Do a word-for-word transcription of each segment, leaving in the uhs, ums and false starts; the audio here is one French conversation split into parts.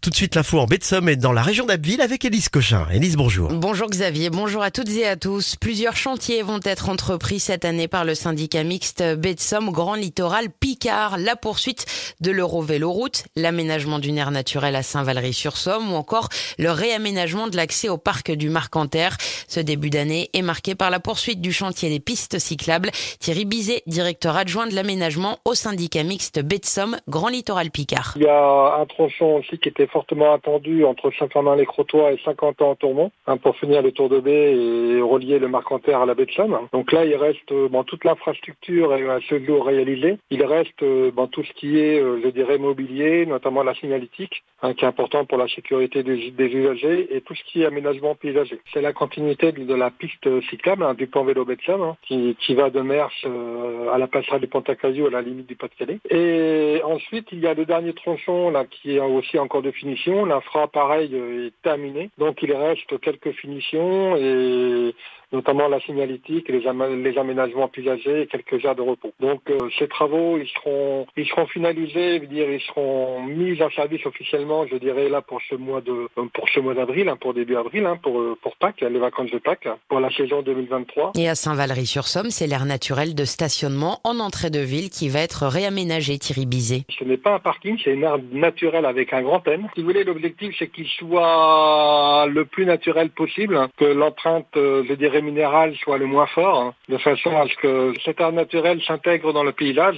Tout de suite l'info en baie de Somme et dans la région d'Abbeville avec Élise Cochin. Élise, bonjour. Bonjour Xavier, bonjour à toutes et à tous. Plusieurs chantiers vont être entrepris cette année par le syndicat mixte baie de Somme Grand Littoral Picard. La poursuite de l'Eurovéloroute, l'aménagement d'une aire naturelle à Saint-Valery-sur-Somme ou encore le réaménagement de l'accès au parc du Marcanterre. Ce début d'année est marqué par la poursuite du chantier des pistes cyclables. Thierry Bizet, directeur adjoint de l'aménagement au syndicat mixte baie de Somme Grand Littoral Picard. Il y a un tronçon aussi qui était fortement attendu entre Saint-Germain-les-Crotois et Saint-Quentin-en-Tourmont hein, pour finir le tour de baie et relier le Marcanterre à la baie de Somme. Donc là, il reste bon, toute l'infrastructure à ce jour réalisée. Il reste bon, tout ce qui est, je dirais, mobilier, notamment la signalétique, hein, qui est important pour la sécurité des, des usagers, et tout ce qui est aménagement paysager. C'est la continuité de, de la piste cyclable hein, du pont vélo baie de Somme, hein, qui, qui va de Mers euh, à la passerelle du Pont-à-Cailloux à la limite du Pas-de-Calais. Et ensuite, il y a le dernier tronçon là qui est aussi encore de finition. L'infra, pareil, est terminé. Donc, il reste quelques finitions et notamment la signalétique, les, am- les aménagements paysagers et quelques aires de repos. Donc, euh, ces travaux, ils seront, ils seront finalisés, je veux dire, ils seront mis en service officiellement, je dirais, là, pour ce mois de, pour ce mois d'avril, hein, pour début avril, hein, pour, pour Pâques, les vacances de Pâques, pour la saison deux mille vingt-trois. Et à Saint-Valery-sur-Somme, c'est l'aire naturelle de stationnement en entrée de ville qui va être réaménagée, Thierry Bizet. Ce n'est pas un parking, c'est une aire naturelle avec un grand N. Si vous voulez, l'objectif, c'est qu'il soit le plus naturel possible, hein, que l'empreinte, euh, je dirais, minérale soit le moins fort, hein, de façon à ce que cette aire naturelle s'intègre dans le paysage.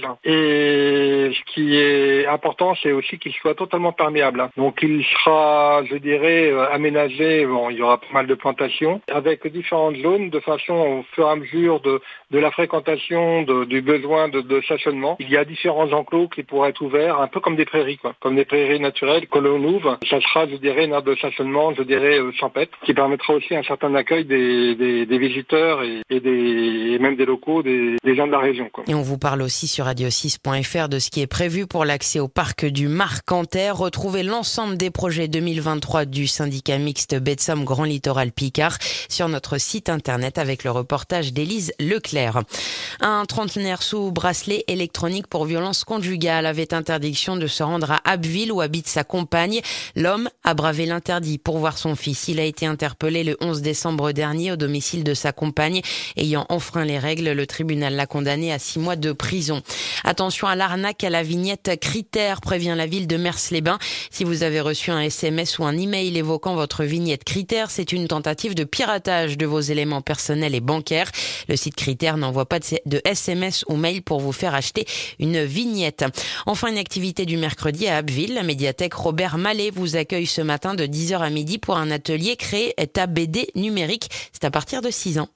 Et ce qui est important, c'est aussi qu'il soit totalement perméable. Hein. Donc il sera, je dirais, euh, aménagé, bon, il y aura pas mal de plantations, avec différentes zones, de façon au fur et à mesure de, de la fréquentation, de, du besoin de, de stationnement. Il y a différents enclos qui pourraient être ouverts, un peu comme des prairies, quoi, comme des prairies naturelles que l'on ouvre. Ça sera, je dirais, une aire de stationnement, je dirais, euh, champêtre, qui permettra aussi un certain accueil des, des, des visiteurs et, et, des, et même des locaux, des, des gens de la région, quoi. Et on vous parle aussi sur radio six point f r de ce qui est prévu pour l'accès au parc du Marcanterre. Retrouvez l'ensemble des projets deux mille vingt-trois du syndicat mixte baie de Somme Grand Littoral Picard sur notre site internet avec le reportage d'Élise Leclerc. Un trentenaire sous bracelet électronique pour violence conjugale avait interdiction de se rendre à Abbeville où habite sa compagne. L'homme a bravé l'interdit pour voir son fils. Il a été interpellé le onze décembre dernier au domicile de sa compagne. Ayant enfreint les règles, le tribunal l'a condamné à six mois de prison. Attention à l'arnaque à la vignette Critère, prévient la ville de Mers-les-Bains. Si vous avez reçu un S M S ou un email évoquant votre vignette Critère, c'est une tentative de piratage de vos éléments personnels et bancaires. Le site Critère n'envoie pas de S M S ou mail pour vous faire acheter une vignette. Enfin, une activité du mercredi à Abbeville. La médiathèque Robert Mallet vous accueille ce matin de dix heures à midi pour un atelier créé à B D numérique. C'est à partir de six ans.